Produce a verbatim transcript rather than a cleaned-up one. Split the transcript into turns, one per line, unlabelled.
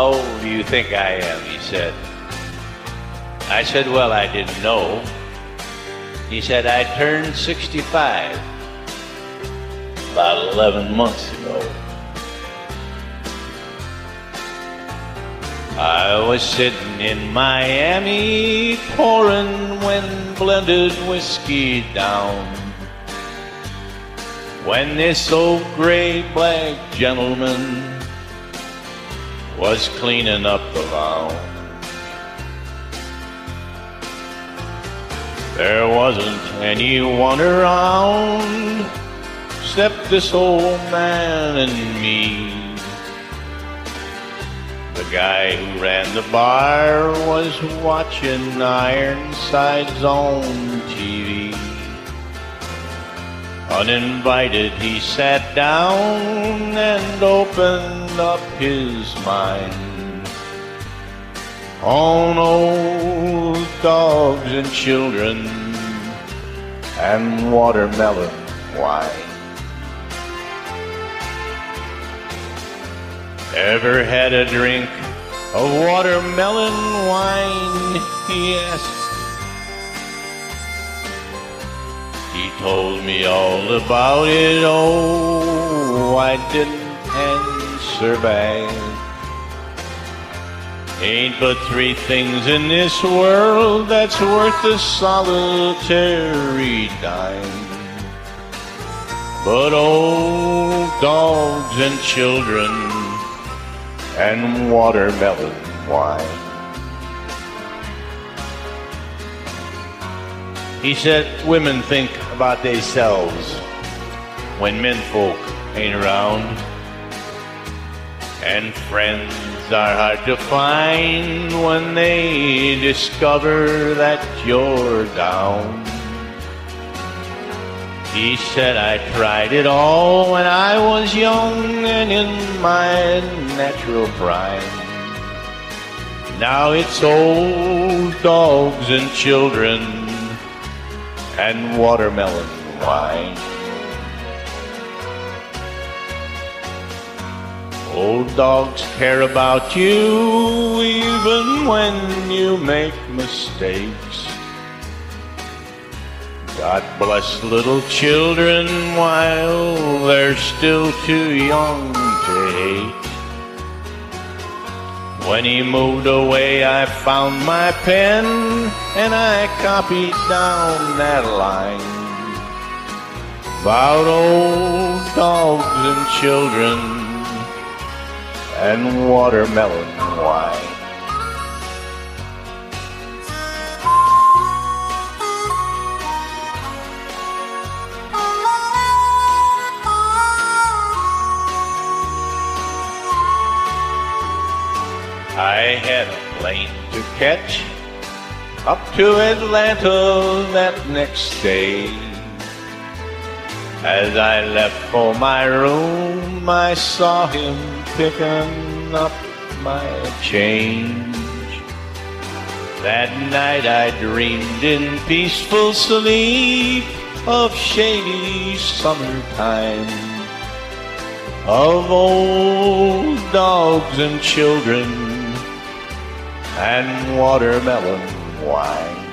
how old do you think I am? He said. I said, well, I didn't know. He said, I turned sixty-five about eleven months ago. I was sitting in Miami pouring when blended whiskey down, when this old gray black gentleman was cleaning up the lounge. There wasn't anyone around except this old man and me. The guy who ran the bar was watching Ironsides on T V. Uninvited, he sat down and opened up his mind on old dogs and children and watermelon wine. Ever had a drink of watermelon wine? He asked. He told me all about it. Oh, I didn't answer back. Ain't but three things in this world that's worth a solitary dime: but old dogs and children and watermelon wine. He said women think about themselves when menfolk ain't around, and friends are hard to find when they discover that you're down. He said I tried it all when I was young and in my natural prime. Now it's old dogs and children and watermelon wine. Old dogs care about you even when you make mistakes. God bless little children while they're still too young to hate. When he moved away, I found my pen and I copied down that line about old dogs and children and watermelon wine. I had a plane to catch up to Atlanta that next day. As I left for my room, I saw him picking up my change. That night I dreamed in peaceful sleep of shady summertime, of old dogs and children and watermelon wine.